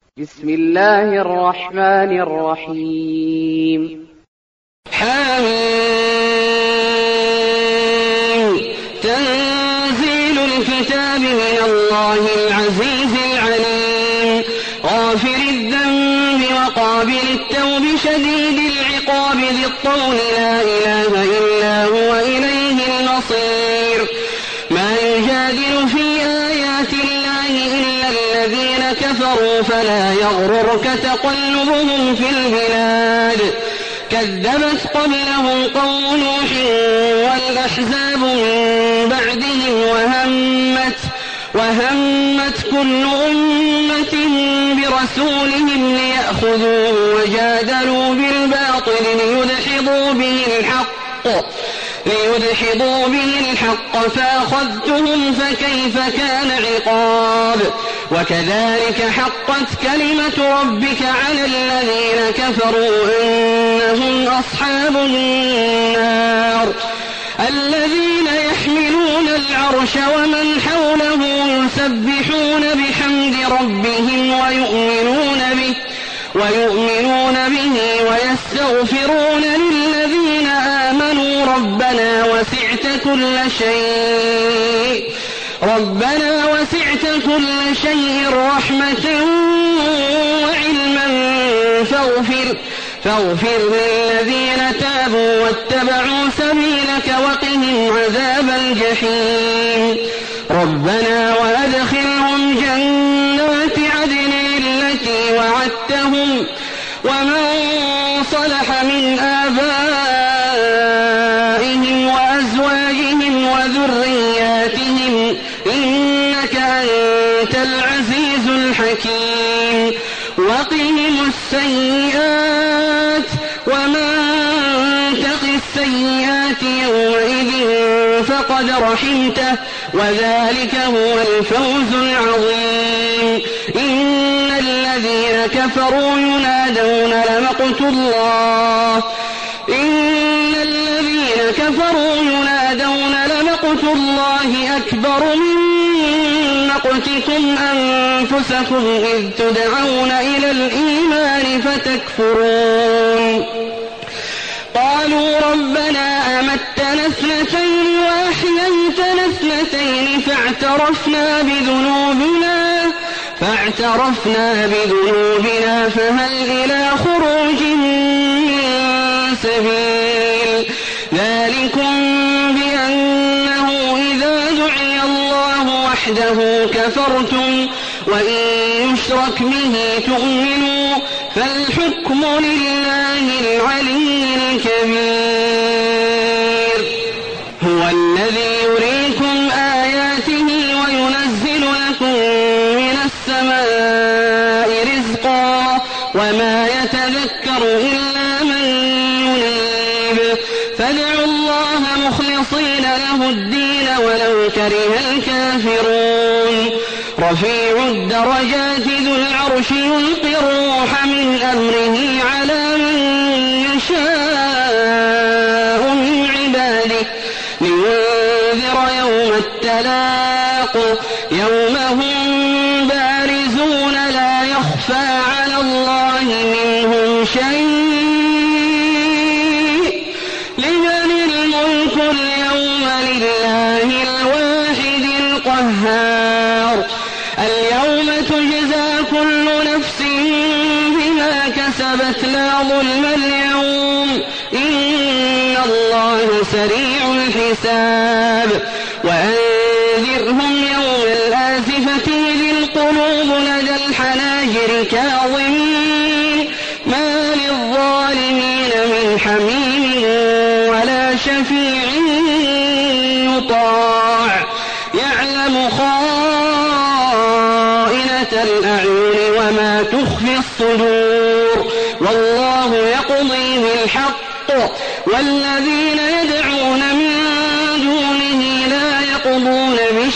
بسم الله الرحمن الرحيم. حميم. تنزيل الكتاب من الله العزيز العليم غافر الذنب وقابل التوب شديد العقاب ذي الطول لا إله إلا هو إليه المصير. ما يجادل في آيات الله إلا الذين كفروا فلا يغررك تقلبهم في البلاد. كذبت قبلهم قوم نوح والأحزاب من بعدهم وهمت كل أمة برسولهم ليأخذوه وجادلوا بالباطل ليدحضوا به الحق فأخذتهم فكيف كان عقاب. وكذلك حقت كلمة ربك على الذين كفروا أنهم أصحاب النار. الذين يحملون العرش ومن حوله يسبحون بحمد ربهم ويؤمنون به ويستغفرون للذين آمنوا ربنا وسعت كل شيء رحمة وعلما فاغفر للذين تابوا واتبعوا سبيلك وقهم عذاب الجحيم. ربنا وأدخلهم جنات عدن التي وعدتهم ومن صلح من آبائهم وأزواجهم وذرياتهم إنك أنت العزيز الحكيم. وقهم السيئات ومن تق السيئات يومئذ فقد رحمته وذلك هو الفوز العظيم. إن الذين كفروا ينادون لمقت الله أكبر من مقتكم أنفسكم إذ تدعون إلى الإيمان فتكفرون. قالوا ربنا أمتنا اثنتين وأحييتنا اثنتين فاعترفنا بذنوبنا فهل إلى خروج من سبيل. ذلكم بأنه إذا دعي الله وحده كفرتم وإن يشرك به تؤمنوا فالحكم لله العلي الكبير. هو الذي يريكم آياته وينزل لكم من السماء رزقا وما يتذكر إلا من ينيب. فادعوا الله مخلصين له الدين ولو كره الكافرون. رفيع الدرجات ذو العرش يلقي الروح من أمره على من يشاء من عباده لينذر يوم التلاق يوم هم بارزون لا يخفى على الله منهم شيء. لمن الملك اليوم لله الواحد القهار. اليوم تجزى كل نفس بما كسبت لا ظلم اليوم إن الله سريع الحساب. وأنذرهم يوم الآزفة إذ القلوب لدى الحناجر كاظمين ما للظالمين من حميم ولا شفيع يطاع يعلم خائنة الأعين وما تخفي الصدور والله يقضي بالحق والذين يدعون من دونه لا يقضون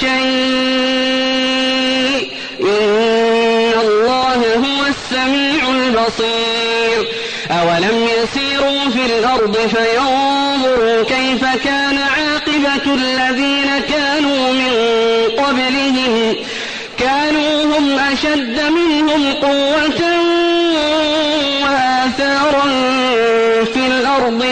بشيء إن الله هو السميع البصير. أولم يسيروا في الأرض فينظروا كيف كان عاقبة الذين كانوا من قبلهم كانوا وهم أشد منهم قوة وآثارا في الأرض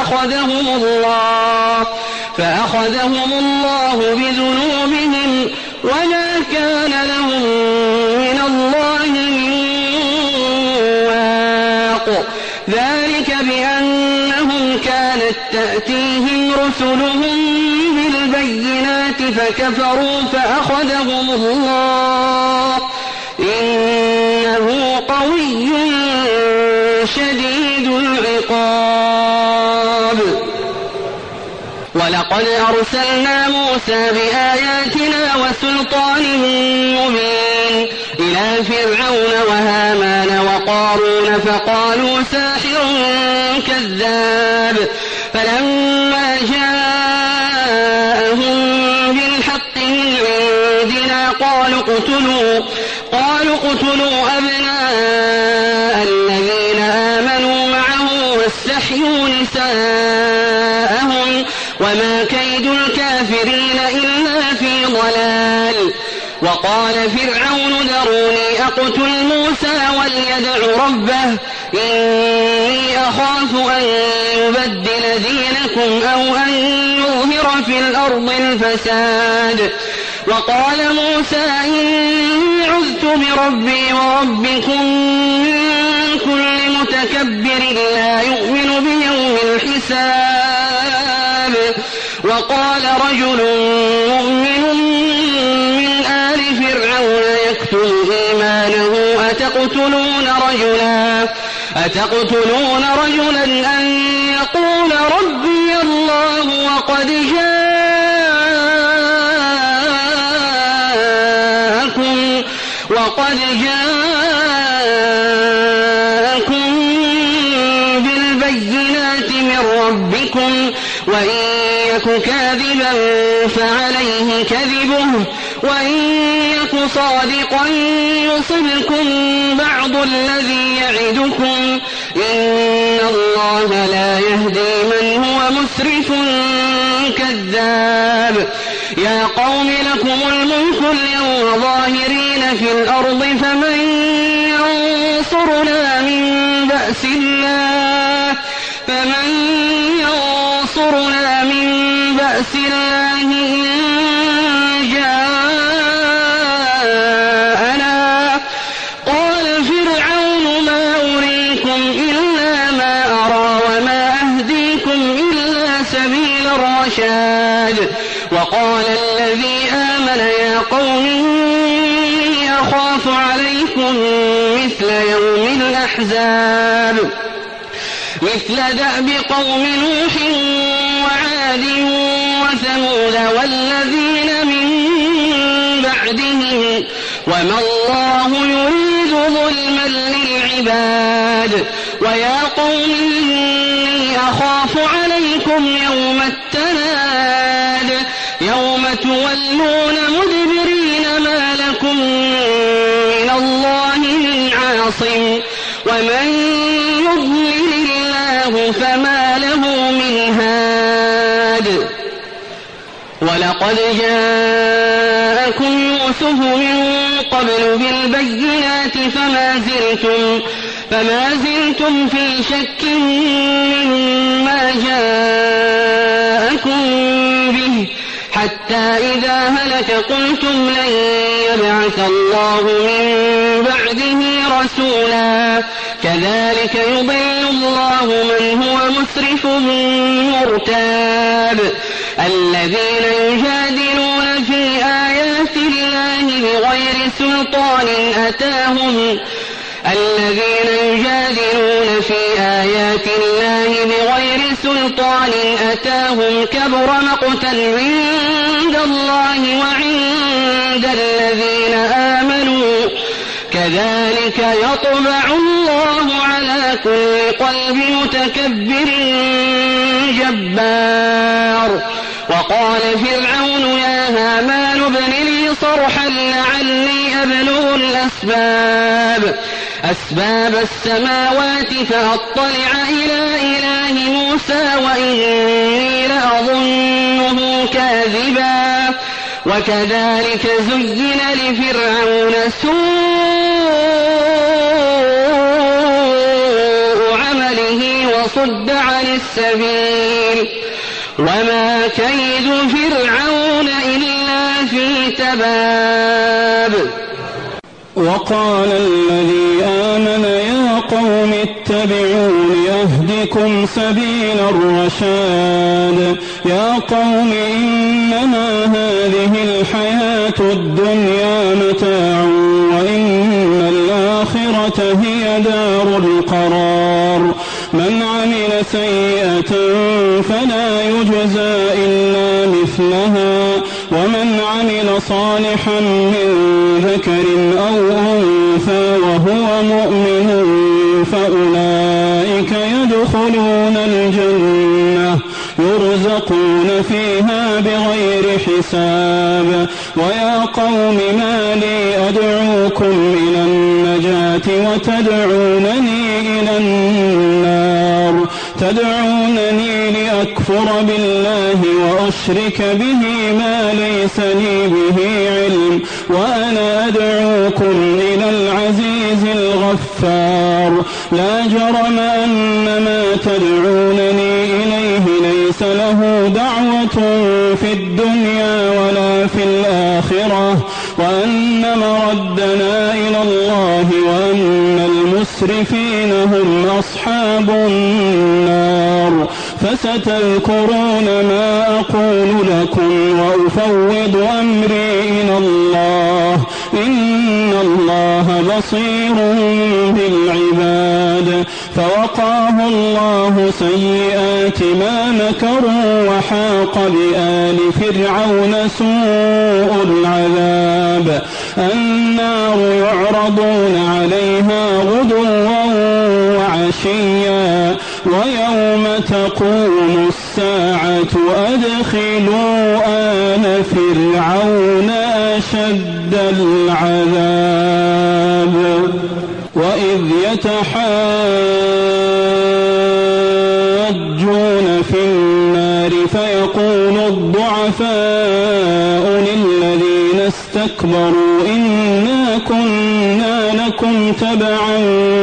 فأخذهم الله بذنوبهم وما كان لهم من الله من واق. ذلك بأنهم كانت تأتيهم رسلهم بالبينات فكفروا فأخذهم الله إنه قوي شديد العقاب. ولقد أرسلنا موسى بآياتنا وسلطان مبين إلى فرعون وهامان وقارون فقالوا ساحر كذاب. فلما جاءهم بالحق من عندنا قالوا اقتلوا أبناء الذين آمنوا معه واستحيوا نساءهم وما كيد الكافرين إلا في ضلال. وقال فرعون ذروني أقتل موسى وليدع ربه إني أخاف أن يبدل دينكم أو أن يظهر في الأرض الفساد. وقال موسى إني عذت بربي وربكم من كل متكبر لا يؤمن بيوم الحساب. وقال رجل مؤمن من آل فرعون يكتم إيمانه أتقتلون رجلا أن يقول ربي الله وقد جاءكم بالبينات من ربكم وإن يك كاذبا فعليه كذبه وإن يك صادقا يصبكم بعض الذي يعدكم إن الله لا يهدي من هو مسرف كذاب. يا قوم لكم الملك اليوم ظاهرين في الأرض فمن ينصرنا من بأس الله إن جاءنا. قال فرعون ما أريكم إلا ما أرى وما أهديكم إلا سبيل الرشاد. وقال الذي آمن يا قوم إني أخاف عليكم مثل يوم الأحزاب مثل دأب قوم نوح وعاد وثمود والذين من بعدهم وما الله يريد ظلما للعباد. ويا قوم إني أخاف عليكم يوم التناد يوم تولون مدبرين ما لكم من الله من عاصم ومن يضلل الله فما له من هاد. ولقد جاءكم يوسف من قبل بالبينات فما زلتم في شك مما جاءكم به حتى إذا هلك قلتم لن يبعث الله من بعده رسولا كذلك يضل الله من هو مسرف مرتاب. الذين يجادلون في آيات الله بغير سلطان أتاهم كبر مقتا عند الله وعند الذين آمنوا كذلك يطبع الله على كل قلب متكبر جبار. وقال فرعون يا هامان ابن لي صرحا لعلي أبلغ أسباب السماوات فأطلع إلى إله موسى وإني لأظنه كاذبا وكذلك زين لفرعون سوء عمله وصد عن السبيل وما كيد فرعون إلا في تباب. وقال الذي آمن يا قوم اتبعون أهدكم سبيل الرشاد. يا قوم إنما هذه الحياة الدنيا متاع وإن الآخرة هي دار القرار. من عمل سيئة فلا يجزى إلا مثلها ومن عمل صالحا من ذكر أو أنثى وهو مؤمن فأولئك يدخلون الجنة يرزقون فيها بغير حساب. ويا قوم ما لي أدعوكم إلى النجاة وتدعونني إلى النار. تدعونني لأكفر بالله وأشرك به ما ليس لي به علم وأنا أدعوكم إلى العزيز الغفار. لا جرم أن ما تدعونني إليه ليس له دعوة في الدنيا ولا في الآخرة وأن مردنا إلى الله وأن المسرفين هم أصحاب النار. فستذكرون ما أقول لكم وأفوض أمري إلى الله إن الله بصير بالعباد. فوقاه الله سيئات ما مكروا وحاق بآل فرعون سوء العذاب. النار يعرضون عليها غدوا وعشيا ويوم تقوم الساعة أدخلوا آل فرعون أشد العذاب. وإذ يتحاجون في النار فيقول الضعفاء للذين استكبروا إنا كنا لكم تبعا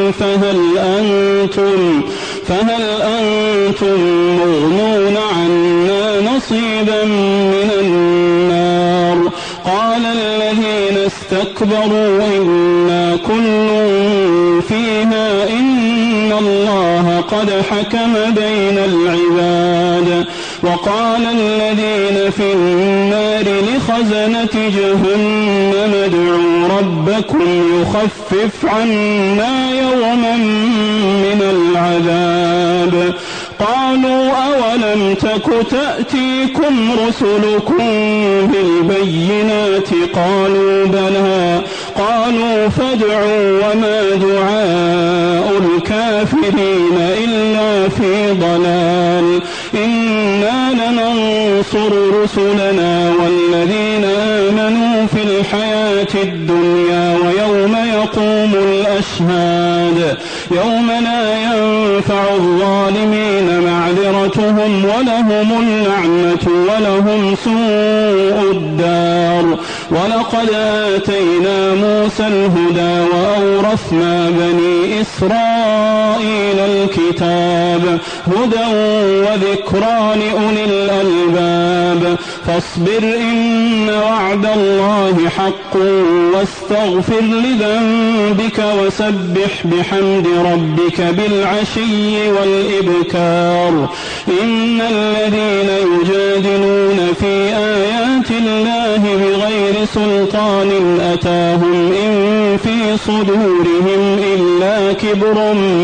فهل أنتم مغنون عنا نصيبا من النار. قال الذين استكبروا إنا كل فيها إن الله قد حكم بين العباد. وقال الذين في النار لخزنة جهنم ادعوا ربكم يخفف عنا يوما من العذاب. قالوا أولم تك تأتيكم رسلكم بالبينات قالوا بلى قالوا فادعوا وما دعاء الكافرين إلا في ضلال. إنا لننصر رسلنا والذين آمنوا في الحياة الدنيا ويوم يقوم الأشهاد. يوم لا ينفع الظالمين معذرتهم ولهم اللعنة ولهم سوء الدار. ولقد آتينا موسى الهدى وأورثنا بني إسرائيل الكتاب هدى وذكرى لأولي الألباب. فاصبر إن وعد الله حق واستغفر لذنبك وسبح بحمد ربك بالعشي والإبكار. إن الذين يجادلون في آيات الله بغير سلطان أتاهم إن في صدورهم إلا كبر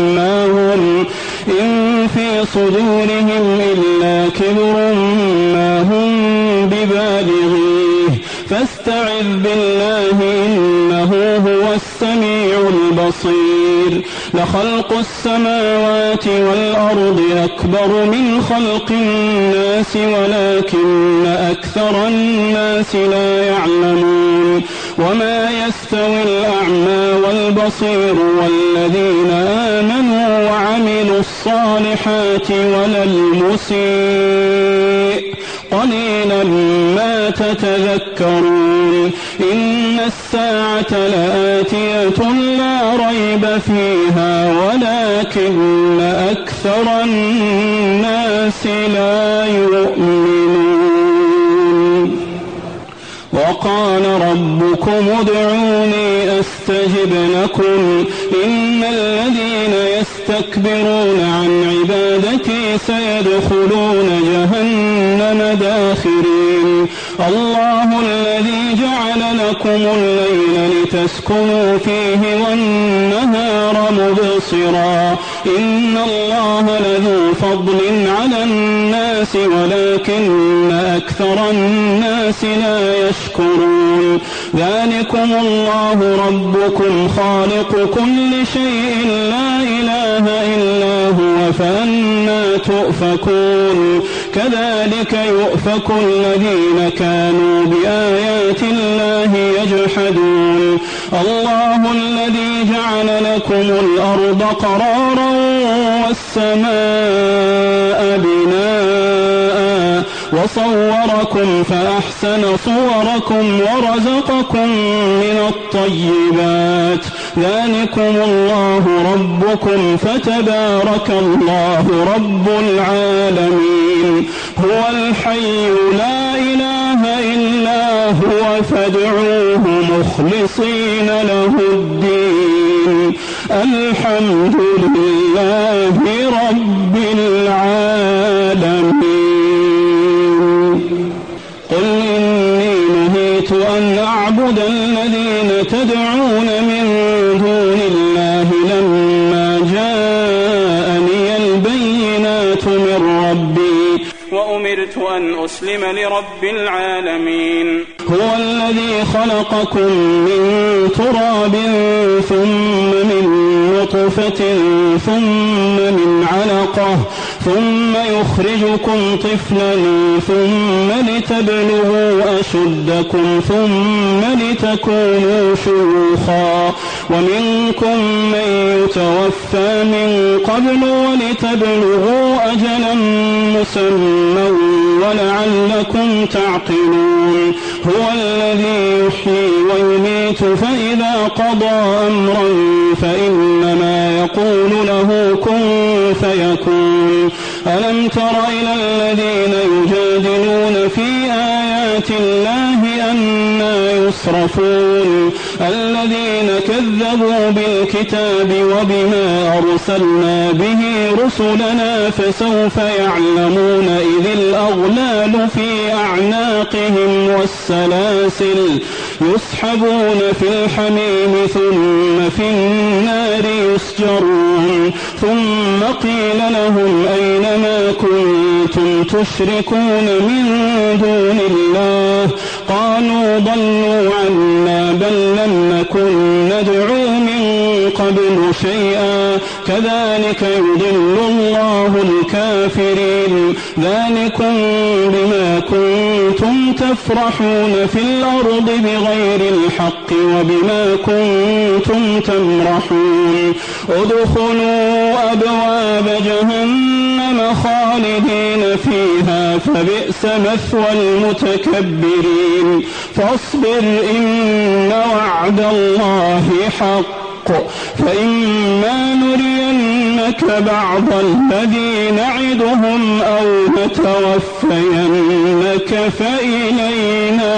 ما هم ببالغيه فاستعذ بالله إنه هو السميع البصير. لخلق السماوات والأرض أكبر من خلق الناس ولكن أكثر الناس لا يعلمون. وما يستوي الأعمى والبصير والذين آمنوا وعملوا الصالحات ولا المسيء قليلا ما تتذكرون إن الساعة لآتية لا ريب فيها ولكن أكثر الناس لا يؤمنون وقال ربكم ادعوني أستجب لكم إن الذين يستكبرون عن عبادتي سيدخلون جهنم داخرين الله الذي جعل لكم الليل لتسكنوا فيه والنهار مبصرا إن الله لذو فضل على الناس ولكن أكثر الناس لا يشكرون ذلكم الله ربكم خالق كل شيء لا إله إلا هو فأنى تؤفكون كذلك يؤفك الذين كانوا بآيات الله يجحدون الله الذي جعل لكم الأرض قرارا والسماء بناء وصوركم فأحسن صوركم ورزقكم من الطيبات ذلكم الله ربكم فتبارك الله رب العالمين هو الحي لا إله إلا هو فادعوه مخلصين له الدين الحمد لله رب العالمين قل إني نهيت أن أعبد الذين تدعون من دون الله لما جاءني البينات من ربي وأمرت أن أسلم لرب العالمين هو الذي خلقكم من تراب ثم من نطفة ثم من علقة ثم يخرجكم طفلا ثم لتبلغوا أشدكم ثم لتكونوا شيوخا ومنكم من يتوفى من قبل ولتبلغوا أجلا مسمى ولعلكم تعقلون هو الذي يحيي ويميت فإذا قضى أمرا فإنما يقول له كن فيكون ألم تر إلى الذين يجادلون في آيات الله أنى يصرفون الذين كذبوا بالكتاب وبما أرسلنا به رسلنا فسوف يعلمون إذ الأغلال في أعناقهم والسلاسل يسحبون في الحميم ثم في النار يسجرون ثم قيل لهم أين ما كنتم تشركون من دون الله قالوا ضلوا عنا بل لم نكن ندعو من قبل شيئا كذلك يضل الله الكافرين ذلكم بما كنتم تفرحون في الأرض بغير الحق وبما كنتم تمرحون ادخلوا أبواب جهنم خالدين فيها فبئس مثوى المتكبرين فاصبر إن وعد الله حق فإما نرينك بعض الذي نعدهم أو نتوفينك فإلينا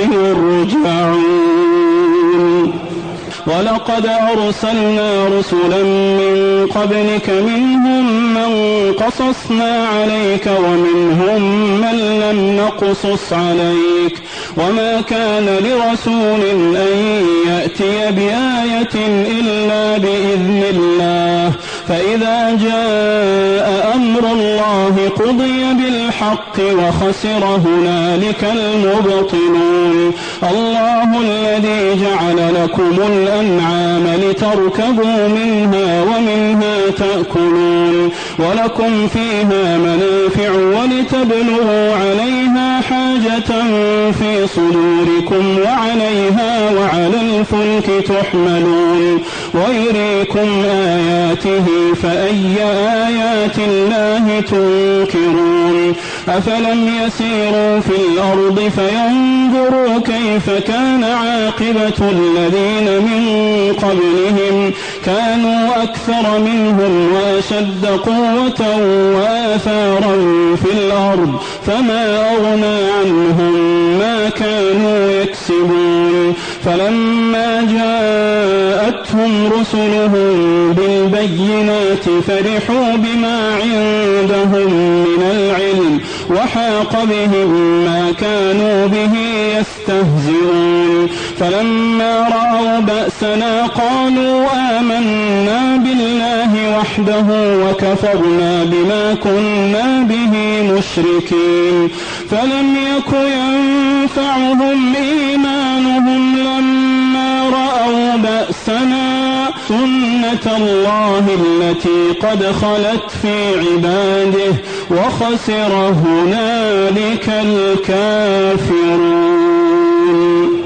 يرجعون ولقد أرسلنا رسلا من قبلك منهم من قصصنا عليك ومنهم من لم نقصص عليك وما كان لرسول أن يأتي بآية إلا بإذن الله فإذا جاء أمر الله قضي بالحق وخسر هنالك المبطلون الله الذي جعل لكم الأنعام لتركبوا منها ومنها تأكلون ولكم فيها منافع ولتبلغوا عليها حاجة في صدوركم وعليها وعلى الفلك تحملون ويريكم آياته فأي آيات الله تنكرون أفلم يسيروا في الأرض فينظروا كيف كان عاقبة الذين من قبلهم كانوا أكثر منهم وأشد قوة وآثارا في الأرض فما أغنى عنهم ما كانوا يكسبون فلما جاءتهم رسلهم بالبينات فرحوا بما عندهم من العلم وحاق بهم ما كانوا به يستهزئون فلما رأوا بأسنا قالوا آمنا بالله وحده وكفرنا بما كنا به مشركين فلم يك ينفعهم إيمانهم لما رأوا بأسنا سنة الله التي قد خلت في عباده وخسر هنالك الكافرون.